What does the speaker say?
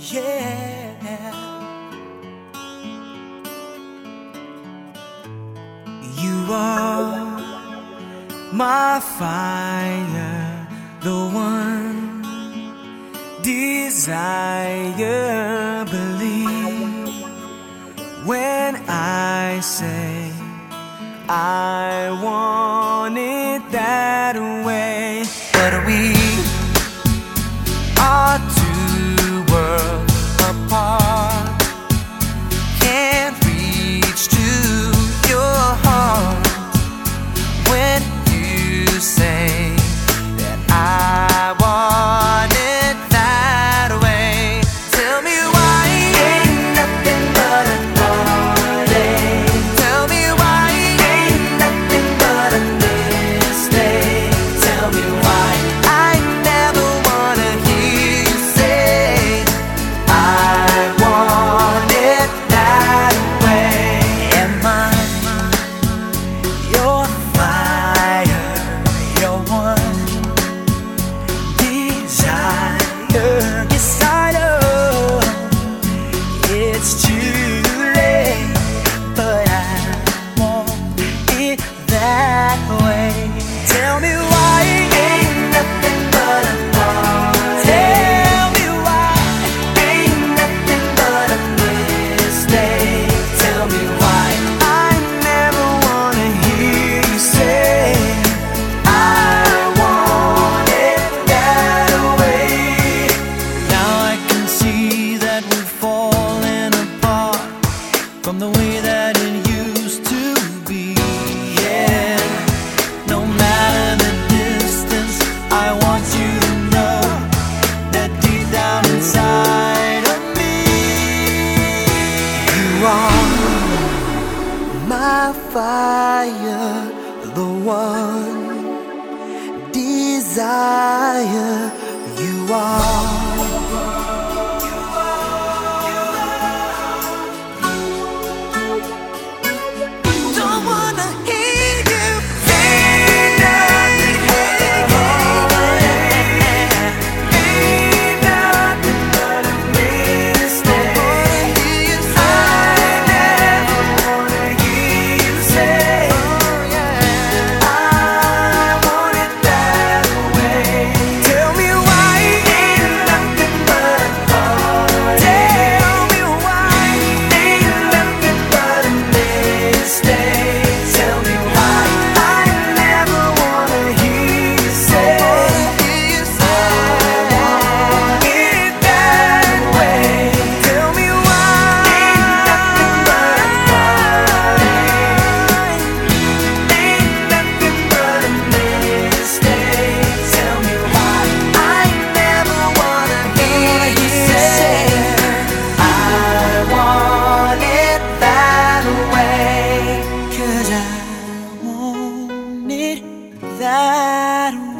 Yeah, you are my fire, the one desire. Believe when I say I want it that way. But we are two worlds apart, can't reach to your heart when you say that I want it that way. Tell me why ain't nothing but a heartache. Tell me why ain't nothing but a mistake. Tell me why I never wanna hear you say I want it that way. Am I your fire, your one desire? Yes, I know it's too late, but I want it that way. Tell me why ain't nothing but a heartache. Tell me why ain't nothing but a mistake. Tell me why I never wanna hear you say I want it that way. Now I can see that we're falling apart from the way that it used to be. Yeah, no matter the distance, I want you to know that deep down inside of me, you are my fire, the one desire. You are. Don't wanna hear you say nothing but a heartache. Ain't nothing but a mistake. I never wanna hear you say I want it that way. Tell me why ain't nothing but a heartache. Tell me why ain't nothing but a mistake. Tell me why I never wanna hear you say I want it that way. Tell me why ain't nothing but a heartache. Ain't nothing but a mistake. Tell me why I never wanna hear you say I want it that way. 'Cause I want it that way.